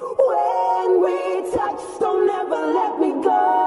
When we touch, don't ever let me go.